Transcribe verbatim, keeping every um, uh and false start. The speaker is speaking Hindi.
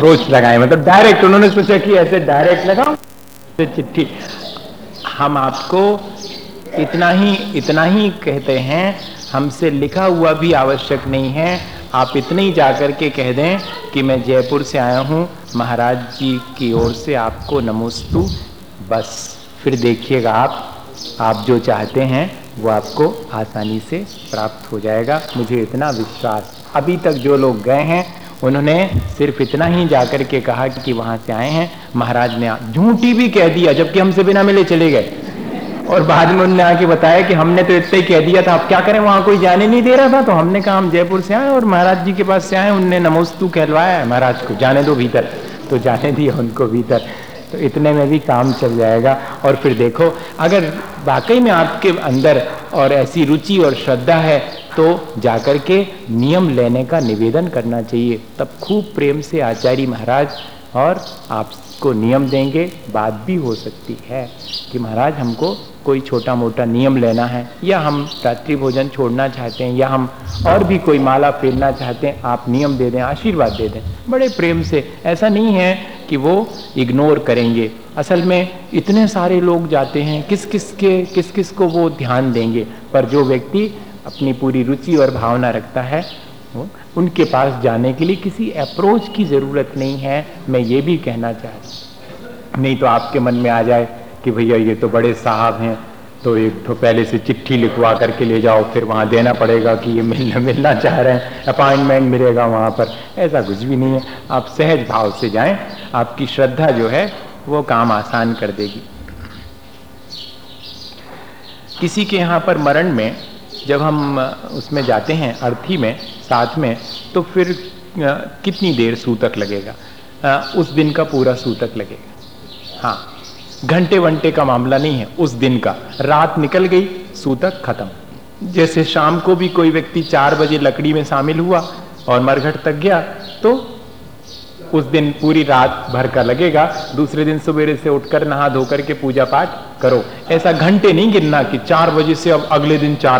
अप्रोच लगाए, मतलब डायरेक्ट। उन्होंने सोचा कि ऐसे डायरेक्ट लगाओ तो चिट्ठी। हम आपको इतना ही इतना ही कहते हैं, हमसे लिखा हुआ भी आवश्यक नहीं है। आप इतने ही जाकर के कह दें कि मैं जयपुर से आया हूँ, महाराज जी की ओर से आपको नमोस्तु, बस। फिर देखिएगा आप आप जो चाहते हैं वो आपको आसानी से प्राप्त हो जाएगा। मुझे इतना विश्वास। अभी तक जो लोग गए हैं उन्होंने सिर्फ इतना ही जाकर के कहा कि वहाँ से आए हैं, महाराज ने झूठी भी कह दिया, जबकि हमसे बिना मिले चले गए। और बाद में उन्होंने आके बताया कि हमने तो इतना ही कह दिया था, अब क्या करें, वहाँ कोई जाने नहीं दे रहा था। तो हमने कहा हम जयपुर से आए और महाराज जी के पास से आए, उनने नमोस्तु कहलवाया है महाराज को, जाने दो भीतर। तो जाने दिया उनको भीतर। तो इतने में भी काम चल जाएगा। और फिर देखो, अगर वाकई में आपके अंदर और ऐसी रुचि और श्रद्धा है तो जाकर के नियम लेने का निवेदन करना चाहिए। तब खूब प्रेम से आचार्य महाराज और आपको नियम देंगे। बात भी हो सकती है कि महाराज हमको कोई छोटा मोटा नियम लेना है, या हम रात्रि भोजन छोड़ना चाहते हैं, या हम और भी कोई माला फेरना चाहते हैं, आप नियम दे दें, आशीर्वाद दे दें बड़े प्रेम से। ऐसा नहीं है कि वो इग्नोर करेंगे। असल में इतने सारे लोग जाते हैं, किस किस के किस किस को वो ध्यान देंगे। पर जो व्यक्ति अपनी पूरी रुचि और भावना रखता है, उनके पास जाने के लिए किसी अप्रोच की जरूरत नहीं है। मैं ये भी कहना चाहता, नहीं तो आपके मन में आ जाए कि भैया ये तो बड़े साहब हैं, तो एक तो पहले से चिट्ठी लिखवा करके ले जाओ, फिर वहाँ देना पड़ेगा कि ये मिलना मिलना चाह रहे हैं, अपॉइंटमेंट मिलेगा वहाँ पर। ऐसा कुछ भी नहीं है। आप सहज भाव से जाएं, आपकी श्रद्धा जो है वो काम आसान कर देगी। किसी के यहाँ पर मरण में जब हम उसमें जाते हैं अर्थी में साथ में, तो फिर कितनी देर सूतक लगेगा? उस दिन का पूरा सूतक लगेगा। हाँ, घंटे वंटे का मामला नहीं है, उस दिन का। रात निकल गई, सूतक खत्म। जैसे शाम को भी कोई व्यक्ति चार बजे लकड़ी में शामिल हुआ और मरघट तक गया, तो उस दिन पूरी रात भर का लगेगा। दूसरे दिन सवेरे से उठकर नहा धोकर के पूजा पाठ करो। ऐसा घंटे नहीं गिनना कि चार बजे से अब अगले दिन चार